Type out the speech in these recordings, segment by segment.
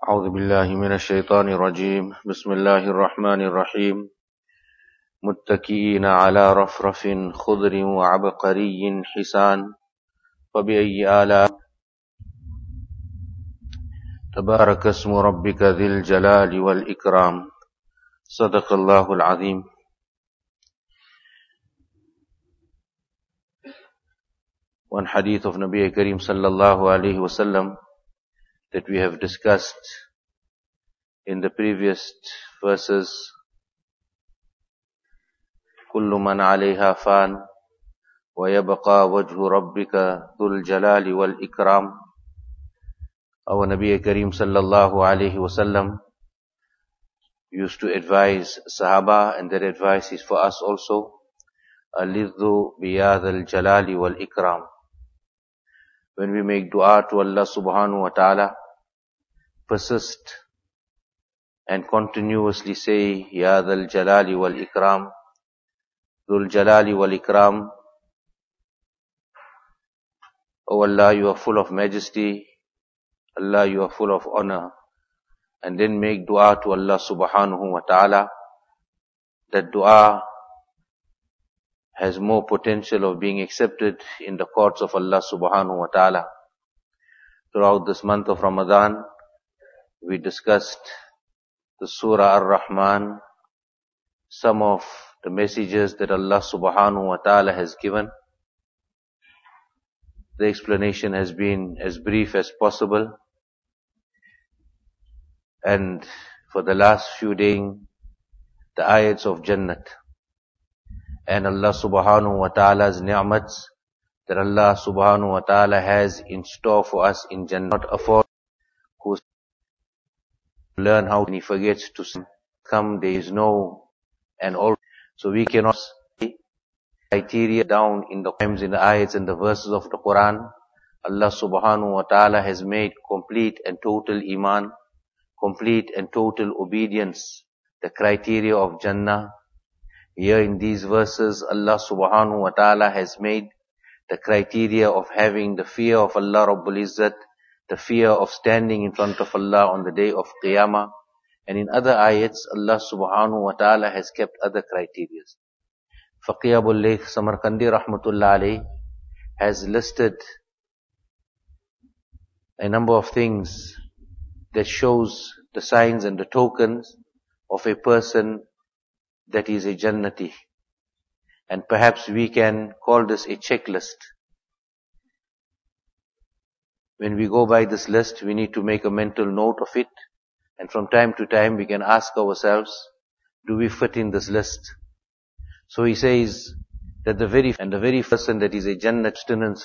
أعوذ بالله من الشيطان الرجيم بسم الله الرحمن الرحيم متكئين على رفرف خضر وعبقري حسان فبأي آلاء تبارك اسم ربك ذي الجلال والإكرام صدق الله العظيم. One hadith of Nabi Kareem sallallahu alayhi wasallam that we have discussed in the previous verses. كل من عليها فان ويبقى وجه ربك ذو الجلال والإكرام. Our Nabi Kareem sallallahu alayhi wasallam used to advise Sahaba, and that advice is for us also. Alidhu biyad al-jalali wal-ikram. When we make dua to Allah subhanahu wa ta'ala, persist and continuously say, Ya dhal jalali wal-ikram, dhul jalali wal-ikram. O Allah, you are full of majesty. Allah, you are full of honor. And then make dua to Allah subhanahu wa ta'ala. That dua has more potential of being accepted in the courts of Allah subhanahu wa ta'ala. Throughout this month of Ramadan, we discussed the Surah Ar-Rahman, some of the messages that Allah subhanahu wa ta'ala has given. The explanation has been as brief as possible. And for the last few days, the ayats of Jannat and Allah subhanahu wa ta'ala's ni'mats that Allah subhanahu wa ta'ala has in store for us in Jannah. Not afford who learn how, and he forgets to come, there is no, and all. So we cannot see criteria down in the times, in the ayats and the verses of the Quran. Allah subhanahu wa ta'ala has made complete and total iman, complete and total obedience, the criteria of Jannah. Here in these verses, Allah subhanahu wa ta'ala has made the criteria of having the fear of Allah Rabbul Izzat, the fear of standing in front of Allah on the day of Qiyamah. And in other ayats, Allah subhanahu wa ta'ala has kept other criteria. Faqih Abul Layth Samarkandi rahmatullah alayh has listed a number of things that shows the signs and the tokens of a person that is a Jannati. And perhaps we can call this a checklist. When we go by this list, we need to make a mental note of it. And from time to time, we can ask ourselves, do we fit in this list? So he says that the very person that is a Jannat, abstinence,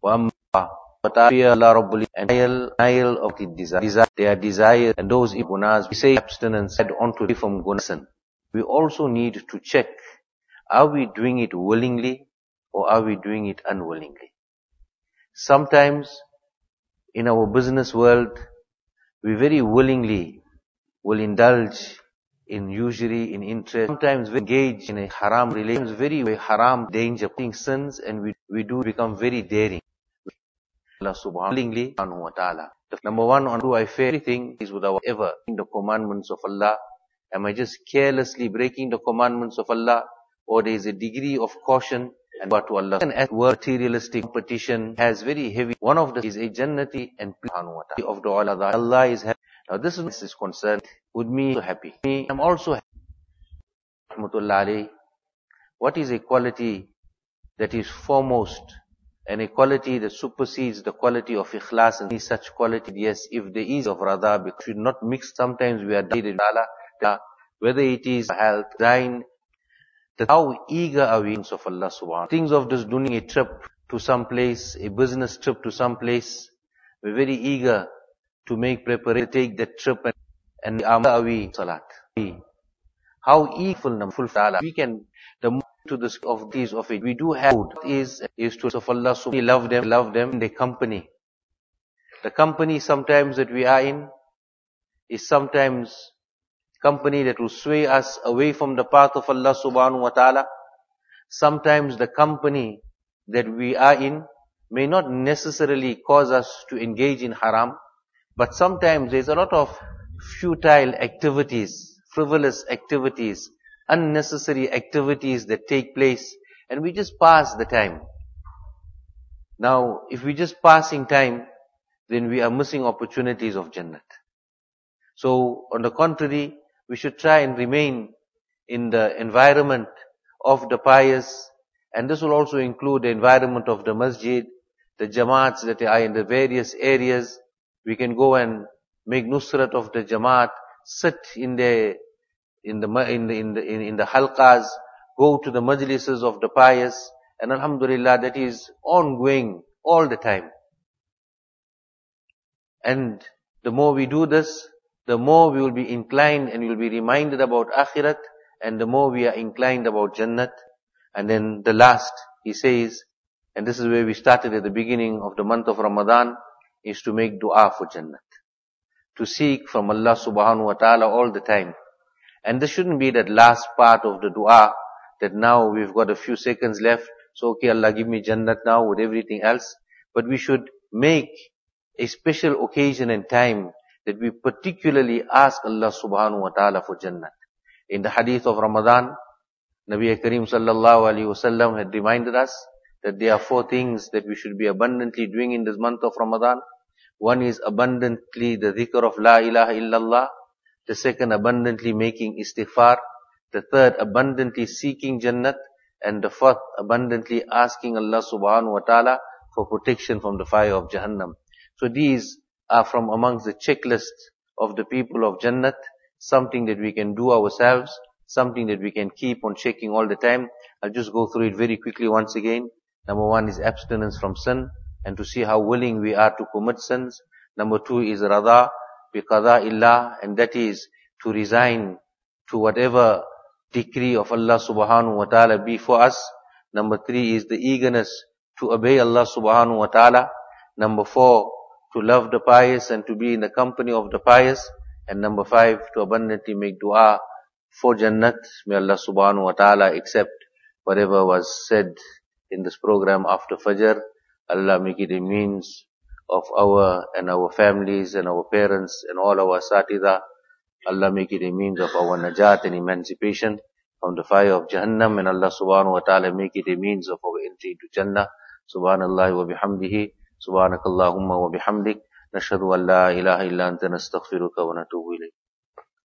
and of the desire, their desire, and those gunas, we say abstinence, add on to from gunas. We also need to check, are we doing it willingly or are we doing it unwillingly? Sometimes in our business world, we very willingly will indulge in usury, in interest. Sometimes we engage in a haram relations, very haram, danger, sins, and we do become very daring. Allah subhanahu wa ta'ala. Number one, on do I fear everything is without ever in the commandments of Allah? Am I just carelessly breaking the commandments of Allah? Or there is a degree of caution and what to Allah? And at materialistic competition has very heavy. One of the is a Jannati and of the Allah is happy. Now this is concerned with me so happy. I'm also happy. What is a quality that is foremost and a quality that supersedes the quality of ikhlas? And such quality, yes, if there is of radha, we should not mix. Sometimes we are dated whether it is health, thine, how eager are we of Allah subhanahu. Things of just doing a trip to some place, a business trip to some place, we're very eager to make preparation to take that trip, and are we salat. How eager we can, the more to this of these of it, we do have is to of Allah subhanahu love them in the company. The company sometimes that we are in is sometimes company that will sway us away from the path of Allah subhanahu wa ta'ala. Sometimes the company that we are in may not necessarily cause us to engage in haram, But sometimes there's a lot of futile activities, frivolous activities, unnecessary activities that take place, and we just pass the time. Now, if we're just passing time, then we are missing opportunities of Jannat. So, on the contrary, we should try and remain in the environment of the pious, and this will also include the environment of the masjid, the jamaats that are in the various areas. We can go and make nusrat of the jamaat, sit in the halqas, go to the majlises of the pious, and alhamdulillah, that is ongoing all the time. And the more we do this, the more we will be inclined and we will be reminded about akhirat, and the more we are inclined about Jannat. And then the last, he says, and this is where we started at the beginning of the month of Ramadan, is to make dua for Jannat. To seek from Allah subhanahu wa ta'ala all the time. And this shouldn't be that last part of the dua, that now we've got a few seconds left, so okay, Allah give me Jannat now with everything else. But we should make a special occasion and time that we particularly ask Allah subhanahu wa ta'ala for Jannat. In the hadith of Ramadan, Nabi Kareem sallallahu alayhi wasallam had reminded us that there are 4 things that we should be abundantly doing in this month of Ramadan. One is abundantly the dhikr of La ilaha illallah. The second, abundantly making istighfar. The third, abundantly seeking Jannat. And the fourth, abundantly asking Allah subhanahu wa ta'ala for protection from the fire of Jahannam. So these are from amongst the checklist of the people of Jannat, something that we can do ourselves, something that we can keep on checking all the time. I'll just go through it very quickly once again. Number 1 is abstinence from sin, and to see how willing we are to commit sins. Number 2 is radha bi qada'illah, and that is to resign to whatever decree of Allah subhanahu wa ta'ala be for us. Number 3 is the eagerness to obey Allah subhanahu wa ta'ala. Number 4, to love the pious and to be in the company of the pious. And number 5, to abundantly make dua for Jannat. May Allah subhanahu wa ta'ala accept whatever was said in this program after Fajr. Allah make it a means of our families and our parents and all our asatidha. Allah make it a means of our najat and emancipation from the fire of Jahannam. And Allah subhanahu wa ta'ala make it a means of our entry into Jannah. Subhanallah wa bihamdihi. Subhanakallahumma wa bihamdik. Nashhadu an la ilaha illa anta nastaghfiruka wa natubu ilayk.